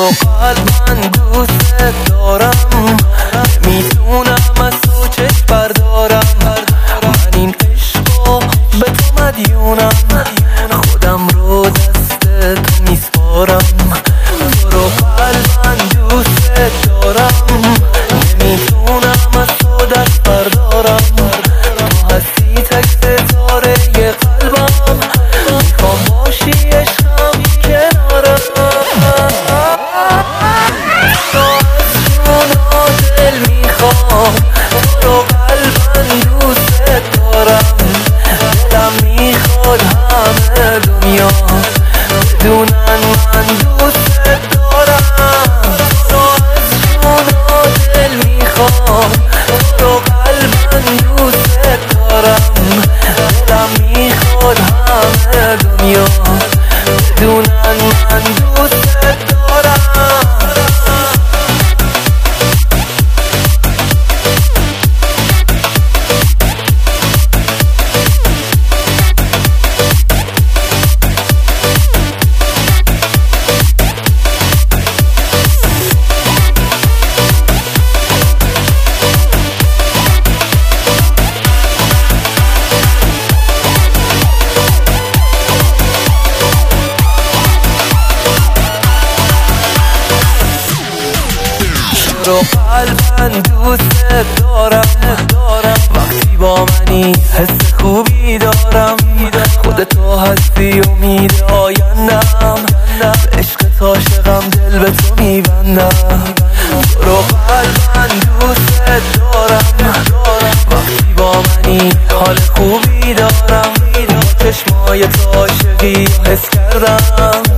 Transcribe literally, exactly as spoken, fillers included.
قلبم دوست دارم، نمیتونم از تو چشم بردارم. من این عشقو به تو مدیونم، خودم رو دست تو میسپارم. تو رو قلبم دوست دارم، نمیتونم از تو دست بردارم. تو هستی تک ستاره قلبم، میخوام باشی عشقم کنارم. تو از جونا دل میخوام، تو رو قلبم دوست دارم. دلم میخواد همه دنیا بدونن من دوست دارم. تو از جونا دل میخوام، تو رو قلبم دوست دارم. دلم میخواد همه دنیا بدونن من دوست دارم. تو قلبم دوست دارم، وقتی با منی حس خوبی دارم. خودتو هستی امید آیندم، به عشقت عاشقم دل به تو میبندم. تو رو قلبم دوست دارم، وقتی با منی حال خوبی دارم. چشمای تو عاشقی حس کردم،